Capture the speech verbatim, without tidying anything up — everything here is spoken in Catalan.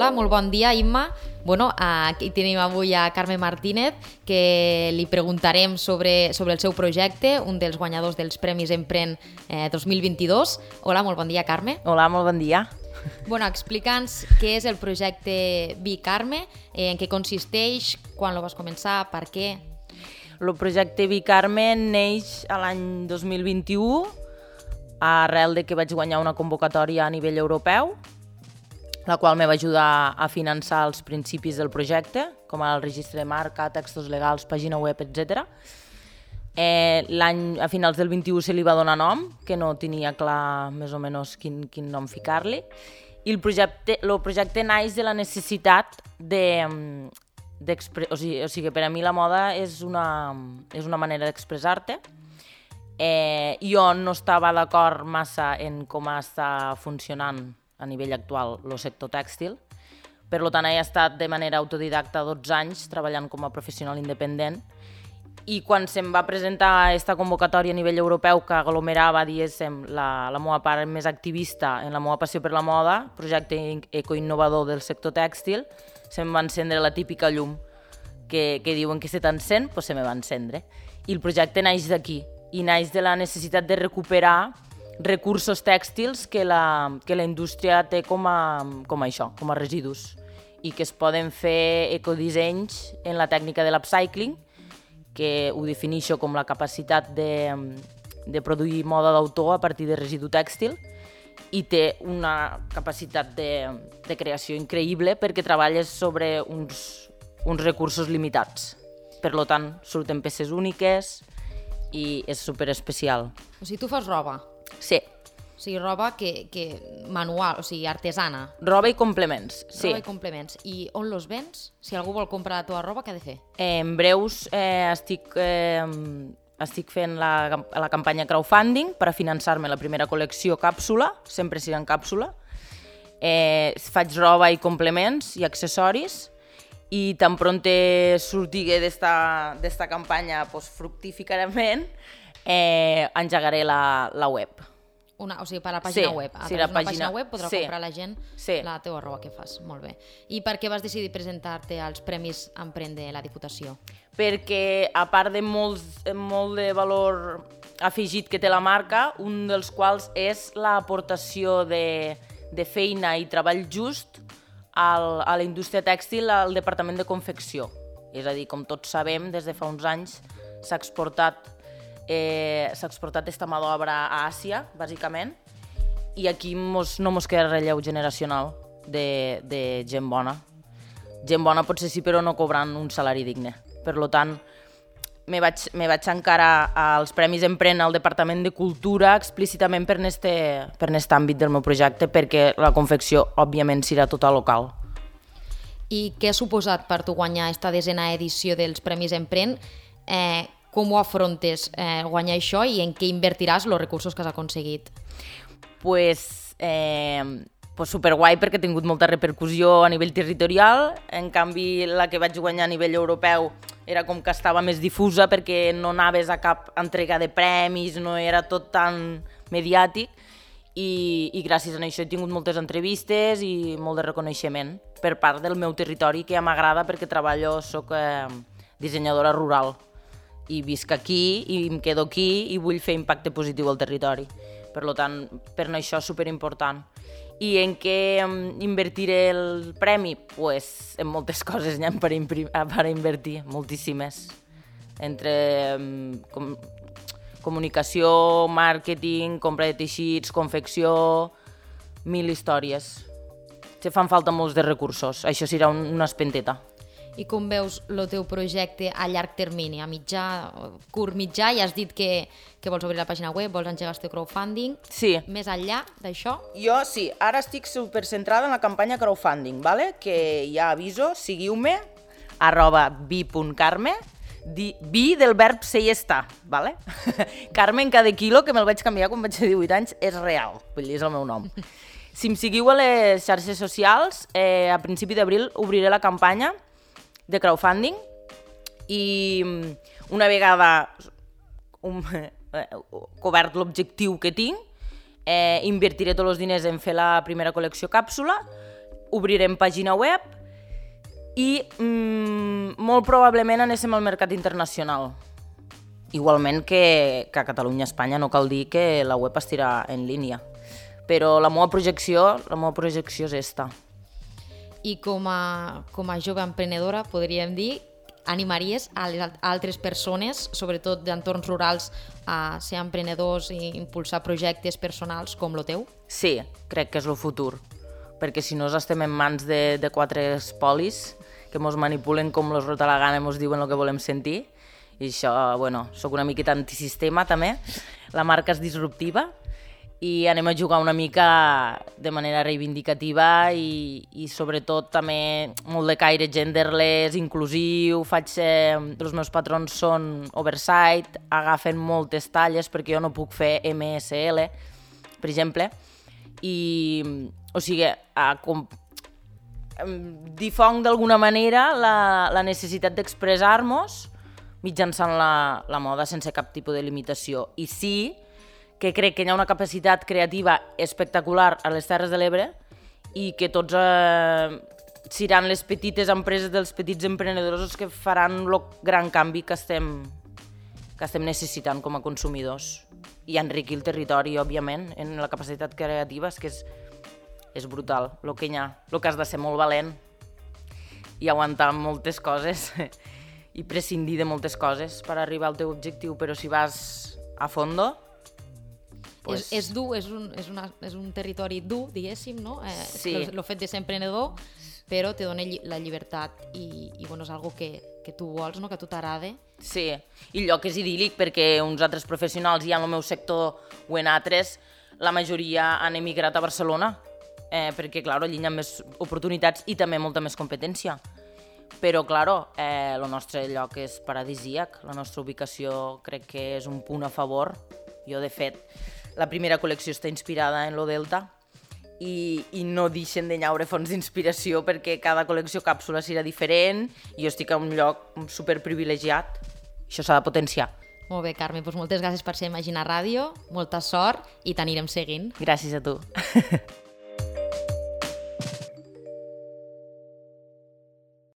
Hola, molt bon dia, Imma. Bueno, aquí tenim avui a Carme Martínez, que li preguntarem sobre, sobre el seu projecte, un dels guanyadors dels Premis Emprèn eh, dos mil vint-i-dos. Hola, molt bon dia, Carme. Hola, molt bon dia. Bueno, explica'ns què és el projecte Bicarme, eh, en què consisteix, quan el vas començar, per què? El projecte Bicarme neix a l'any dos mil vint-i-u, arrel de que vaig guanyar una convocatòria a nivell europeu, la qual me va ajudar a finançar els principis del projecte, com el registre de marca, textos legals, pàgina web, etcètera. Eh, l'any, a finals del vint-i-u se li va donar nom, que no tenia clar més o menys quin, quin nom ficar-li, i el projecte, el projecte naix de la necessitat de... o sigui, o sigui, per a mi la moda és una, és una manera d'expressar-te. Eh, jo no estava d'acord massa en com està funcionant a nivell actual el sector tèxtil. Per tant, he estat de manera autodidacta dotze anys treballant com a professional independent, i quan se'm va presentar aquesta convocatòria a nivell europeu que aglomerava, diguéssim, la, la meva part més activista en la meva passió per la moda, projecte ecoinnovador del sector tèxtil, se'm va encendre la típica llum que, que diuen que se t'encén, doncs se me va encendre. I el projecte naix d'aquí, i naix de la necessitat de recuperar recursos tèxtils que la, que la indústria té com a, com a això, com a residus, i que es poden fer ecodissenys en la tècnica de l'upcycling, que ho defineixo com la capacitat de, de produir moda d'autor a partir de residu tèxtil, i té una capacitat de, de creació increïble perquè treballes sobre uns, uns recursos limitats. Per tant, surten peces úniques i és superespecial. O sigui, tu fas roba? Sí. O sigui, roba que, que manual, o sigui, artesana. Roba i complements, sí. Roba i complements. I on los vens? Si algú vol comprar la teva roba, què ha de fer? Eh, en breus eh, estic, eh, estic fent la, la campanya crowdfunding per a finançar-me la primera col·lecció càpsula, sempre serà en càpsula. Eh, faig roba i complements i accessoris, i tan pronte sortigui d'esta campanya pues, fructíficament, eh, engegaré la, la web. Una, o sigui, per a la pàgina sí, web. A sí, través la d'una pàgina... pàgina web podrà sí. comprar la gent sí. la teva roba que fas. Molt bé. I per què vas decidir presentar-te als Premis Emprèn de la Diputació? Perquè, a part de molts, molt de valor afegit que té la marca, un dels quals és l'aportació de, de feina i treball just al, a la indústria tèxtil al departament de confecció. És a dir, com tots sabem, des de fa uns anys s'ha exportat Eh, s'ha exportat aquesta mà d'obra a Àsia, bàsicament, i aquí mos, no mos queda relleu generacional de, de gent bona. Gent bona potser sí, però no cobrant un salari digne. Per tant, me vaig, me vaig encarar als Premis Emprèn al Departament de Cultura explícitament per este, per aquest àmbit del meu projecte, perquè la confecció, òbviament, serà tota local. I què ha suposat per tu guanyar aquesta desena edició dels Premis Emprèn? Eh, Com ho afrontes, eh, guanyar això, i en què invertiràs els recursos que has aconseguit? Pues, eh, pues superguai, perquè ha tingut molta repercussió a nivell territorial. En canvi, la que vaig guanyar a nivell europeu era com que estava més difusa, perquè no anaves a cap entrega de premis, no era tot tan mediàtic, i, i gràcies a això he tingut moltes entrevistes i molt de reconeixement per part del meu territori, que ja m'agrada perquè treballo, soc eh, dissenyadora rural, i visc aquí, i em quedo aquí, i vull fer impacte positiu al territori. Per tant, per això és superimportant. I en què invertiré el premi? Pues en moltes coses n'hi ha per, per invertir, moltíssimes. Entre com, comunicació, màrqueting, compra de teixits, confecció, mil històries. Se fan falta molts de recursos, això serà una espenteta. I com veus el teu projecte a llarg termini, a mitjà, curt, mitjà? Ja has dit que, que vols obrir la pàgina web, vols engegar el teu crowdfunding. Sí. Més enllà d'això? Jo sí, ara estic supercentrada en la campanya crowdfunding, ¿vale? Que ja aviso, seguiu-me, arroba bi.carme, bi del verb ser i estar, ¿vale? Carme en cada quilo, que me'l vaig canviar quan vaig tenir divuit anys, és real, vull dir, és el meu nom. Si em seguiu a les xarxes socials, eh, a principi d'abril obriré la campanya de crowdfunding, i una vegada un, eh, cobert l'objectiu que tinc, eh, invertiré tots els diners en fer la primera col·lecció càpsula, obrirem pàgina web i mm, molt probablement anéssim al mercat internacional. Igualment que, que a Catalunya i Espanya no cal dir que la web estirà en línia. Però la meva projecció, la meva projecció és esta. I com a, com a jove emprenedora, podríem dir, animaries a les altres persones, sobretot d'entorns rurals, a ser emprenedors i impulsar projectes personals com el teu? Sí, crec que és el futur, perquè si no estem en mans de, de quatre espolis que ens manipulen com els rota la gana i ens diuen el que volem sentir, i això, bueno, soc una miqueta antisistema també, la marca és disruptiva, i anem a jugar una mica de manera reivindicativa i, i sobretot també molt de caire genderless, inclusiu, faig, eh, els meus patrons són oversight, agafen moltes talles perquè jo no puc fer ema essa ele, per exemple, i o sigui, a, com, difonc d'alguna manera la, la necessitat d'expressar-nos mitjançant la, la moda sense cap tipus de limitació. I sí que crec que hi ha una capacitat creativa espectacular a les Terres de l'Ebre i que tots eh, seran les petites empreses dels petits emprenedors els que faran el gran canvi que estem, que estem necessitant com a consumidors. I enriquir el territori, òbviament, en la capacitat creativa, és que és, és brutal el que hi ha. El que has de ser molt valent i aguantar moltes coses i prescindir de moltes coses per arribar al teu objectiu, però si vas a fondo... Pues... És, és dur, és un, és, una, és un territori dur, diguéssim, no? Eh, sí. El fet de ser emprenedor, però te dona la llibertat i, i bueno, és algo que, que tu vols, no? Que a tu t'agrada. Sí, i el lloc és idíl·lic perquè uns altres professionals ja en el meu sector o en altres, la majoria han emigrat a Barcelona, eh, perquè, clar, allí hi ha més oportunitats i també molta més competència. Però, clar, eh, el nostre lloc és paradisíac, la nostra ubicació crec que és un punt a favor. Jo, de fet, la primera col·lecció està inspirada en lo Delta i, i no deixen de llaure fonts d'inspiració perquè cada col·lecció càpsula serà diferent i jo estic en un lloc superprivilegiat. Això s'ha de potenciar. Molt bé, Carme, doncs moltes gràcies per ser a Imagina Ràdio, molta sort i t'anirem seguint. Gràcies a tu.